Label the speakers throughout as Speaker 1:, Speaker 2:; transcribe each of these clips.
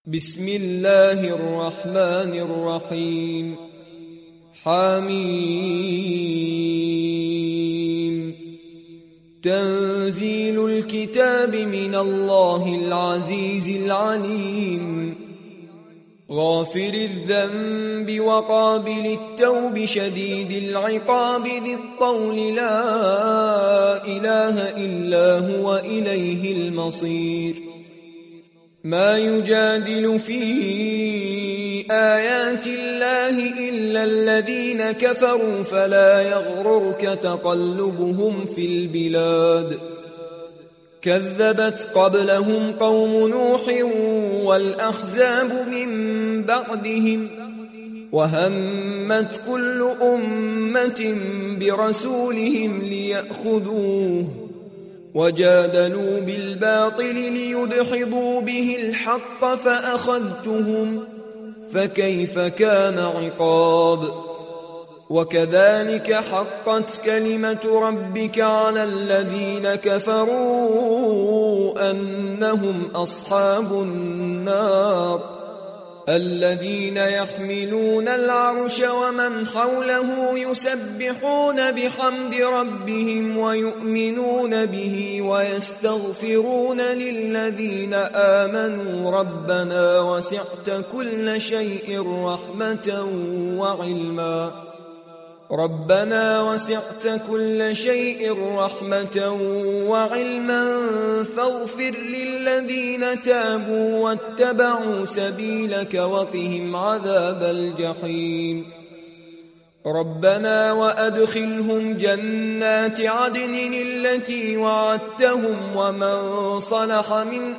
Speaker 1: بسم الله الرحمن الرحيم حميم تنزيل الكتاب من الله العزيز العليم غافر الذنب وقابل التوب شديد العقاب ذي الطول لا إله إلا هو إليه المصير ما يجادل في آيات الله إلا الذين كفروا فلا يغررك تقلبهم في البلاد كذبت قبلهم قوم نوح والأحزاب من بعدهم وهمت كل أمة برسولهم ليأخذوه وجادلوا بالباطل ليدحضوا به الحق فأخذتهم فكيف كان عقاب وكذلك حقت كلمة ربك على الذين كفروا أنهم أصحاب النار الذين يحملون العرش ومن حوله يسبحون بحمد ربهم ويؤمنون به ويستغفرون للذين آمنوا ربنا وسعت كل شيء رحمة وعلما فاغفر للذين تابوا واتبعوا سبيلك وقهم عذاب الجحيم ربنا وأدخلهم جنات عدن التي وعدتهم ومن صلح من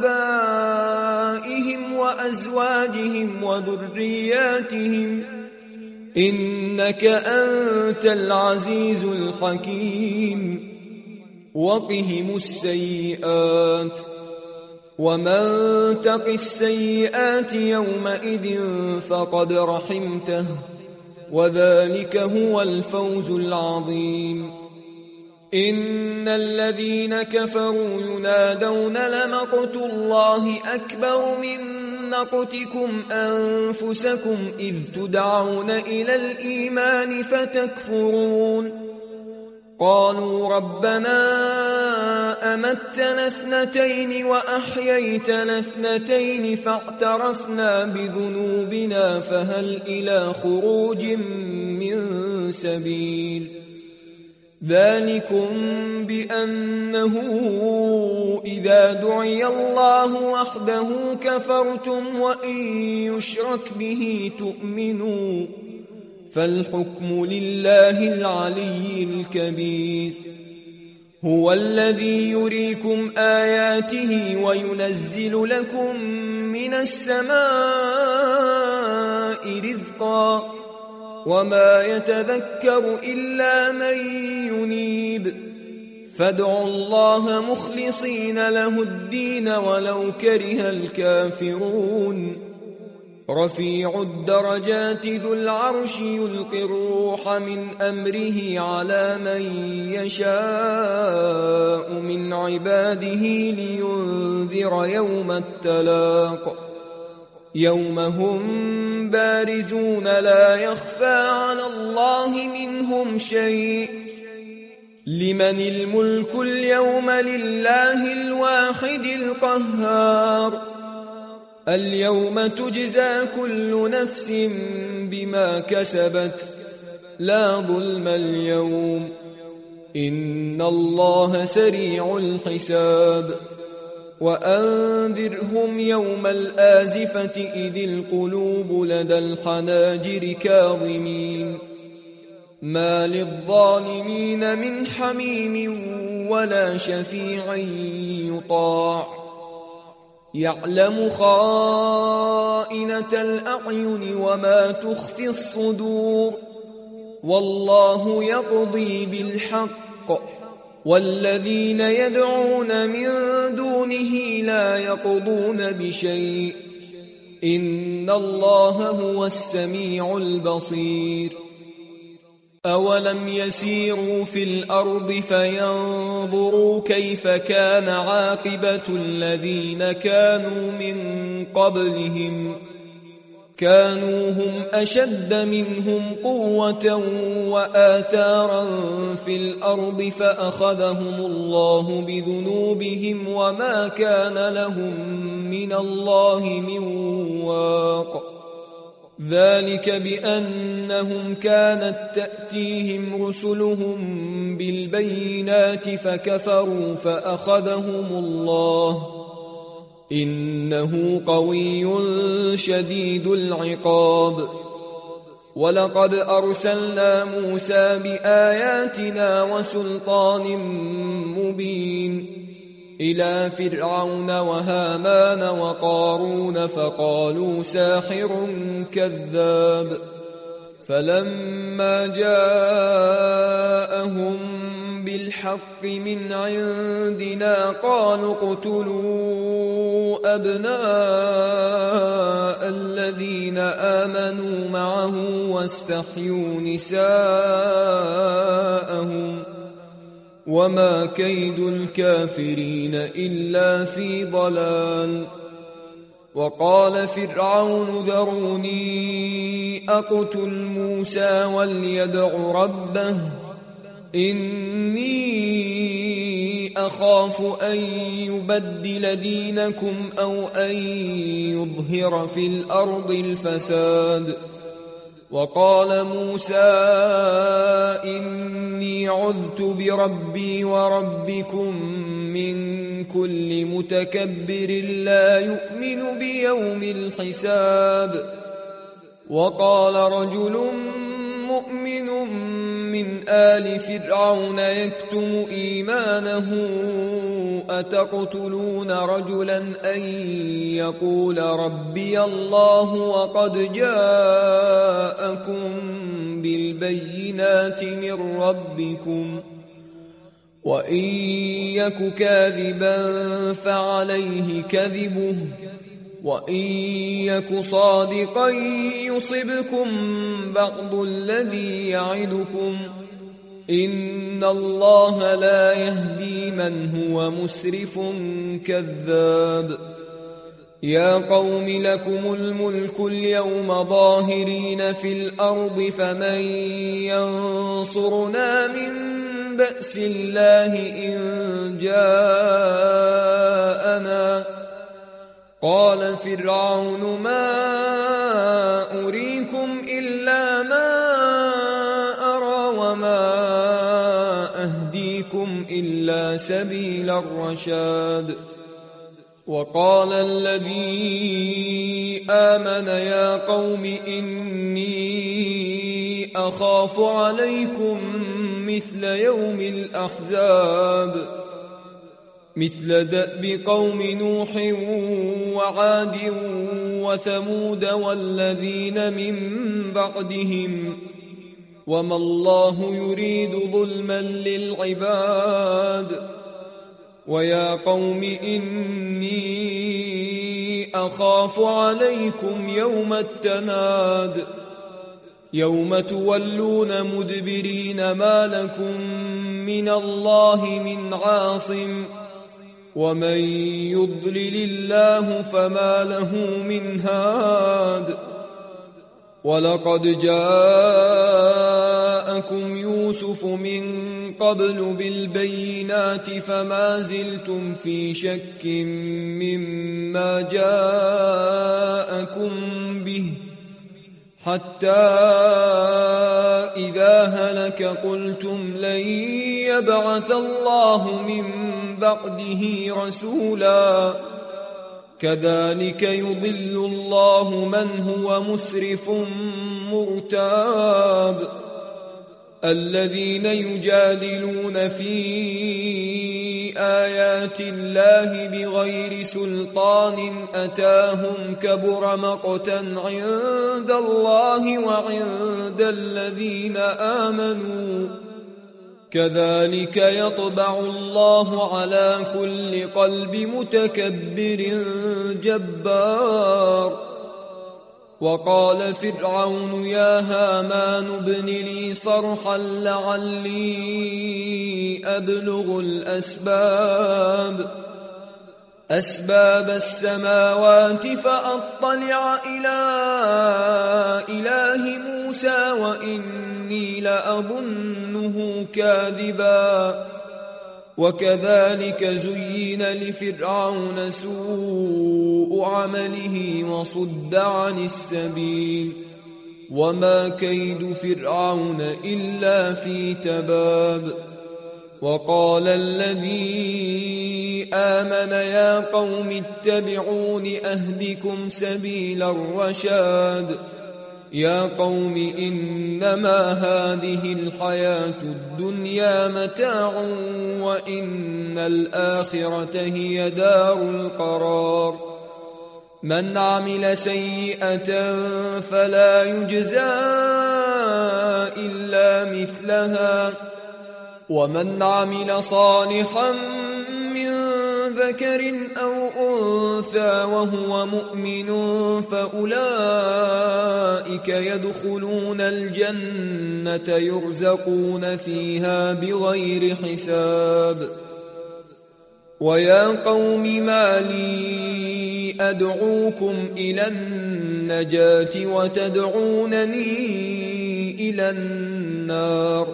Speaker 1: آبائهم وأزواجهم وذرياتهم إنك أنت العزيز الحكيم وقهم السيئات ومن تق السيئات يومئذ فقد رحمته وذلك هو الفوز العظيم إن الذين كفروا ينادون لمقت الله أكبر من مقتكم أنفسكم إذ تدعون إلى الإيمان فتكفرون قالوا ربنا أمتنا اثنتين وأحييتنا اثنتين فاعترفنا بذنوبنا فهل إلى خروج من سبيل ذلكم بأنه إذا دعي الله وحده كفرتم وإن يشرك به تؤمنوا فالحكم لله العلي الكبير هو الذي يريكم آياته وينزل لكم من السماء رزقا وما يتذكر إلا من ينيب فادعوا الله مخلصين له الدين ولو كره الكافرون رفيع الدرجات ذو العرش يلقي الروح من أمره على من يشاء من عباده لينذر يوم التلاق يوم هم بارزون لا يخفى على الله منهم شيء لمن الملك اليوم لله الواحد القهار اليوم تجزى كل نفس بما كسبت لا ظلم اليوم إن الله سريع الحساب وأنذرهم يوم الآزفة إذ القلوب لدى الحناجر كاظمين ما للظالمين من حميم ولا شفيع يطاع يعلم خائنة الأعين وما تخفي الصدور والله يقضي بالحق والذين يدعون من دونه لا يقضون بشيء إن الله هو السميع البصير أولم يسيروا في الأرض فينظروا كيف كان عاقبة الذين كانوا من قبلهم كانوا هم أشد منهم قوة وآثارا في الأرض فأخذهم الله بذنوبهم وما كان لهم من الله من واق ذلك بأنهم كانت تأتيهم رسلهم بالبينات فكفروا فأخذهم الله إنه قوي شديد العقاب ولقد أرسلنا موسى بآياتنا وسلطان مبين إلى فرعون وهامان وقارون فقالوا ساحر كذاب فلما جاءهم بالحق من عندنا قالوا اقتلوا أبناء الذين آمنوا معه واستحيوا نساءهم وما كيد الكافرين إلا في ضلال وقال فرعون ذروني أقتل موسى وليدع ربه إني أخاف أن يبدل دينكم أو أن يظهر في الأرض الفساد وقال موسى إني عذت بربي وربكم من كل متكبر لا يؤمن بيوم الحساب وقال رجل مؤمن من آل فرعون يكتم إيمانه أتقتلون رجلا أن يقول ربي الله وقد جاءكم بالبينات من ربكم وإن يك كاذبا فعليه كذبه وإن يك صادقا يصبكم بعض الذي يعدكم إن الله لا يهدي من هو مسرف كذاب يا قوم لكم الملك اليوم ظاهرين في الأرض فمن ينصرنا من بأس الله إن جاءنا قال فرعون ما أريكم إلا ما أرى وما أهديكم إلا سبيل الرشاد وقال الذي آمن يا قوم إني أخاف عليكم مثل يوم الأحزاب مثل دأب قوم نوح وعاد وثمود والذين من بعدهم وما الله يريد ظلما للعباد ويا قوم إني أخاف عليكم يوم التناد يوم تولون مدبرين ما لكم من الله من عاصم ومن يضلل الله فما له من هاد ولقد جاءكم يوسف من قبل بالبينات فما زلتم في شك مما جاءكم به حتى إذا هلك قلتم لن يبعث الله من بعده رسولا كذلك يضل الله من هو مسرف مرتاب الذين يجادلون في آيات الله بغير سلطان أتاهم كبر مقتا عند الله وعند الذين آمنوا كذلك يطبع الله على كل قلب متكبر جبار وقال فرعون يا هامان ابن لي صرحا لعلي أبلغ أسباب السماوات فأطلع إلى إله موسى وإني لأظنه كاذبا وكذلك زين لفرعون سوء عمله وصد عن السبيل وما كيد فرعون إلا في تباب وقال الذي آمن يا قوم اتبعون أهدكم سبيل الرشاد يا قوم إنما هذه الحياة الدنيا متاع وإن الآخرة هي دار القرار من عمل سيئة فلا يجزى إلا مثلها ومن عمل صالحا من ذكر أو أنثى وهو مؤمن فأولئك يدخلون الجنة يرزقون فيها بغير حساب ويا قوم ما لي أدعوكم إلى النجاة وتدعونني إلى النار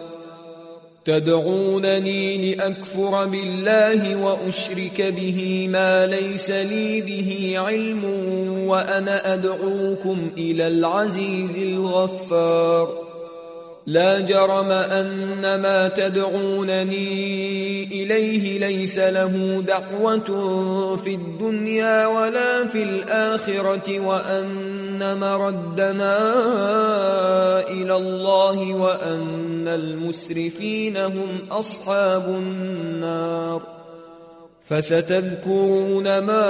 Speaker 1: تدعونني لأكفر بالله وأشرك به ما ليس لي به علم وأنا أدعوكم إلى العزيز الغفار لا جرم أن ما تدعونني إليه ليس له دعوة في الدنيا ولا في الآخرة وأن مردنا إلى الله وأن المسرفين هم أصحاب النار فستذكرون ما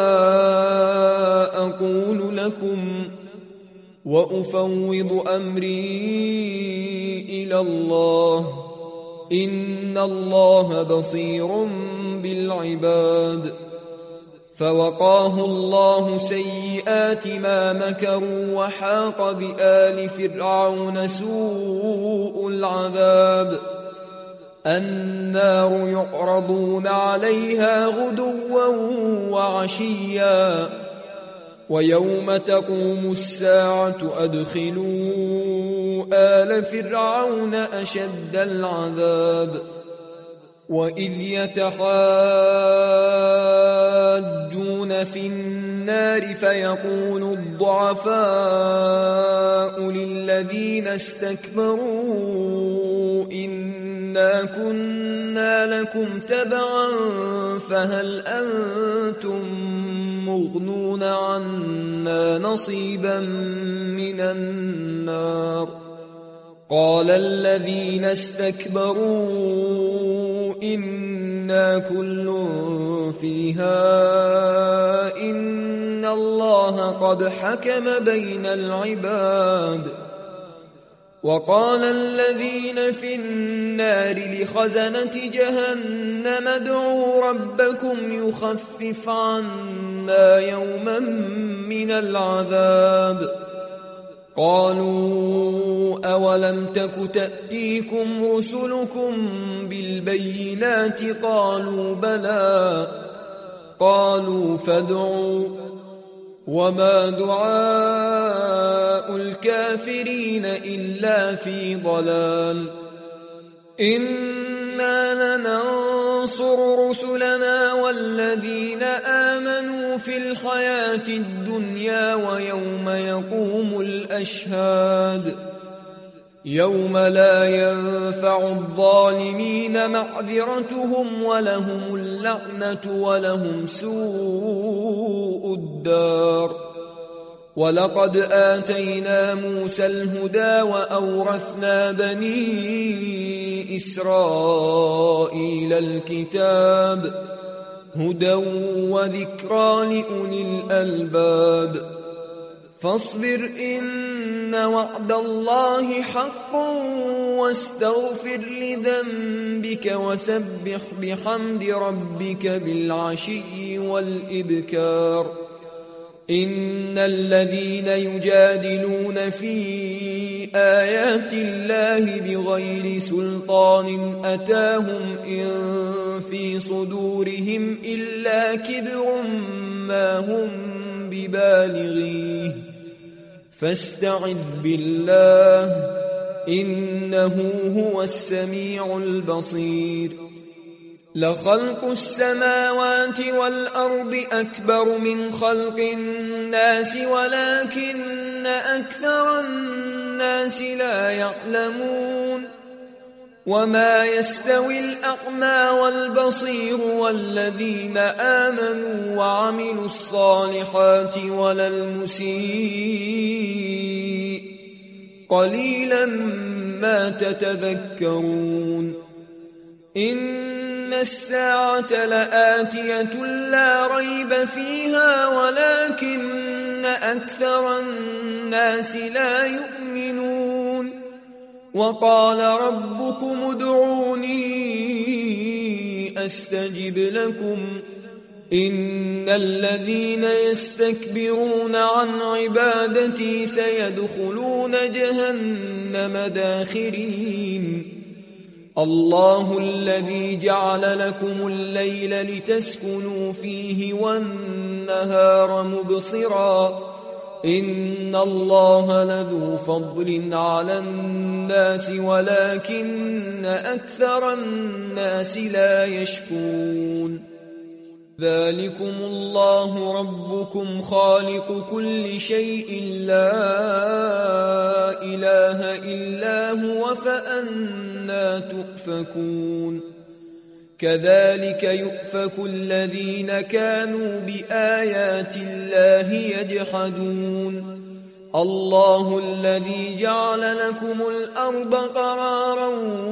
Speaker 1: أقول لكم وأفوض أمري إلى الله إن الله بصير بالعباد فوقاه الله سيئات ما مكروا وحاق بآل فرعون سوء العذاب النار يعرضون عليها غدوا وعشيا ويوم تقوم الساعة أدخلوا آل فرعون أشد العذاب وإذ يتحاجون في النار فيقول الضعفاء للذين استكبروا إنا كنا لكم تبعا فهل أنتم مغنون عنا نصيبا من النار قال الذين استكبروا إنا كل فيها إن الله قد حكم بين العباد وقال الذين في النار لخزنة جهنم ادعوا ربكم يخفف عنا يوما من العذاب قالوا أولم تك تأتيكم رسلكم بالبينات قالوا بلى قالوا فادعوا وما دعاء الكافرين إلا في ضلال إنا لننصر رسلنا والذين آمنوا في الحياة الدنيا ويوم يقوم الأشهاد يوم لا ينفع الظالمين معذرتهم ولهم اللعنة ولهم سوء الدار ولقد آتينا موسى الهدى وأورثنا بني إسرائيل الكتاب هدى وذكرى لأولي الألباب فاصبر إن وعد الله حق واستغفر لذنبك وسبح بحمد ربك بالعشي والإبكار إن الذين يجادلون في آيات الله بغير سلطان أتاهم إن في صدورهم إلا كبر ما هم ببالغيه فاستعذ بالله إنه هو السميع البصير لخلق السماوات والأرض أكبر من خلق الناس ولكن أكثر الناس لا يعلمون وما يستوي الأعمى والبصير والذين آمنوا وعملوا الصالحات ولا المسيء قليلا ما تتذكرون إن الساعة لآتية لا ريب فيها ولكن أكثر الناس لا يؤمنون وقال ربكم ادعوني أستجب لكم إن الذين يستكبرون عن عبادتي سيدخلون جهنم داخرين الله الذي جعل لكم الليل لتسكنوا فيه والنهار مبصرا إن الله لذو فضل على الناس ولكن أكثر الناس لا يشكرون ذلكم الله ربكم خالق كل شيء لا إله إلا هو فأنى تؤفكون كذلك يؤفك الذين كانوا بآيات الله يجحدون الله الذي جعل لكم الأرض قرارا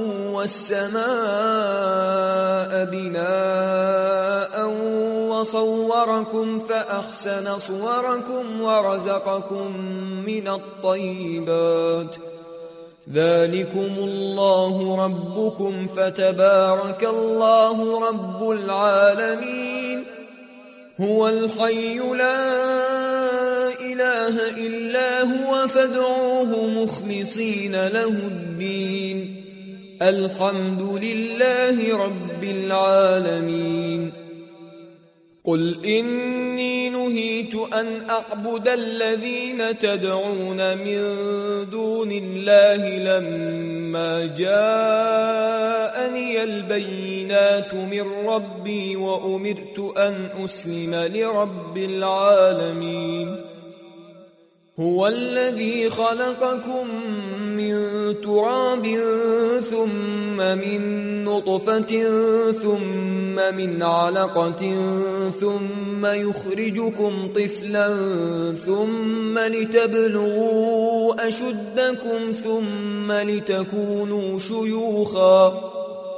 Speaker 1: والسماء بناء وصوركم فأحسن صوركم ورزقكم من الطيبات ذلكم الله ربكم فتبارك الله رب العالمين هو الحي لا إله إلا هو فادعوه مخلصين له الدين الحمد لله رب العالمين قل إني نهيت أن أعبد الذين تدعون من دون الله لما جاءني البينات من ربي وأمرت أن أسلم لرب العالمين هو الذي خلقكم من تراب ثم من نطفة ثم من علقة ثم يخرجكم طفلا ثم لتبلغوا أشدكم ثم لتكونوا شيوخا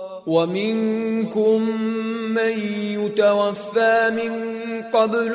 Speaker 1: ومنكم من يتوفى من قبل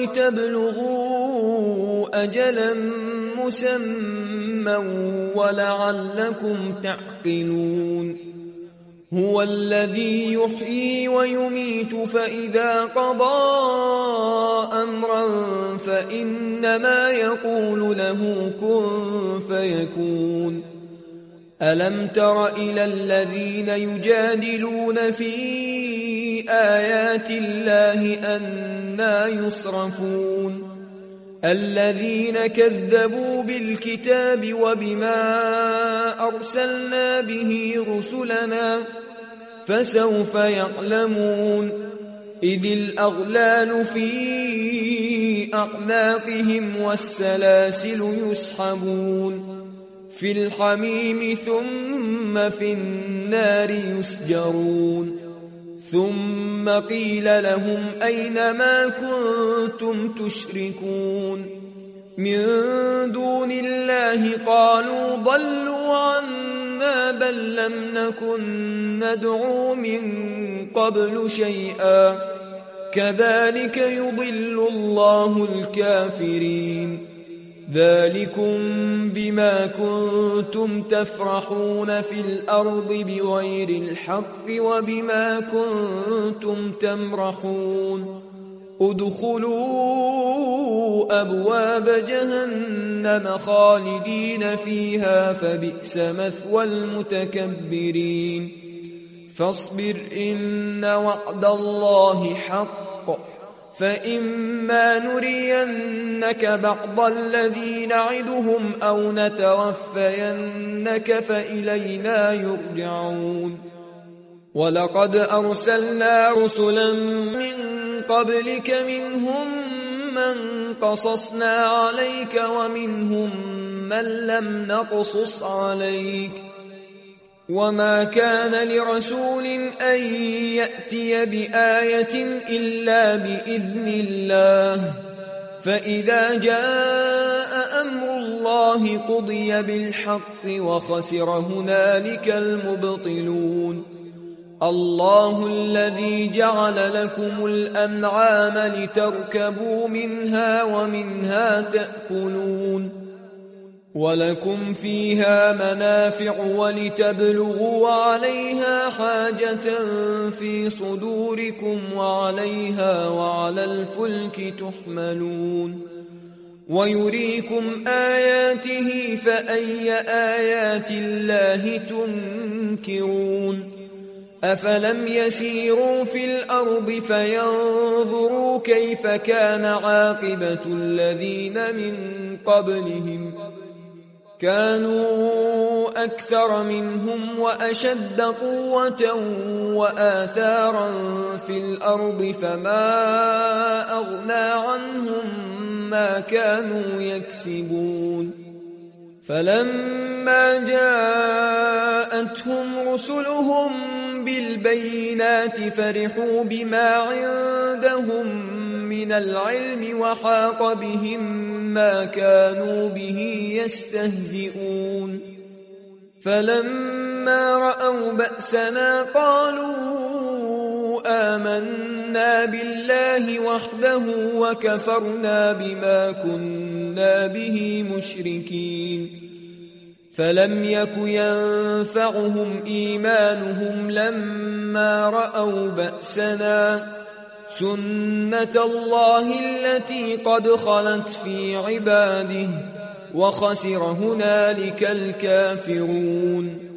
Speaker 1: ولتبلغوا أجلا مسمى ولعلكم تعقلون هو الذي يحيي ويميت فإذا قضى أمرا فإنما يقول له كن فيكون ألم تر إلى الذين يجادلون في آيات الله أنى يصرفون الذين كذبوا بالكتاب وبما أرسلنا به رسلنا فسوف يعلمون إذ الأغلال في أعناقهم والسلاسل يسحبون في الحميم ثم في النار يسجرون ثم قيل لهم أين ما كنتم تشركون من دون الله قالوا ضلوا عنا بل لم نكن ندعو من قبل شيئا كذلك يضل الله الكافرين ذلكم بما كنتم تفرحون في الأرض بغير الحق وبما كنتم تمرحون ادخلوا أبواب جهنم خالدين فيها فبئس مثوى المتكبرين فاصبر إن وعد الله حق فإما نرينك بعض الذي نعدهم أو نتوفينك فإلينا يرجعون ولقد أرسلنا رسلا من قبلك منهم من قصصنا عليك ومنهم من لم نقصص عليك وما كان لرسول أن يأتي بآية إلا بإذن الله فإذا جاء أمر الله قضي بالحق وخسر هنالك المبطلون الله الذي جعل لكم الأنعام لتركبوا منها ومنها تأكلون ولكم فيها منافع ولتبلغوا عليها حاجة في صدوركم وعليها وعلى الفلك تحملون ويريكم آياته فأي آيات الله تنكرون أفلم يسيروا في الأرض فينظروا كيف كان عاقبة الذين من قبلهم كانوا أكثر منهم وأشد قوة وآثارا في الأرض فما أغنى عنهم ما كانوا يكسبون فلما جاءتهم رسلهم بالبينات فرحوا بما عندهم من العلم وحاق بهم ما كانوا به يستهزئون فلما رأوا بأسنا قالوا آمنا بالله وحده وكفرنا بما كنا به مشركين فلم يك ينفعهم إيمانهم لما رأوا بأسنا سنة الله التي قد خلت في عباده وخسر هنالك الكافرون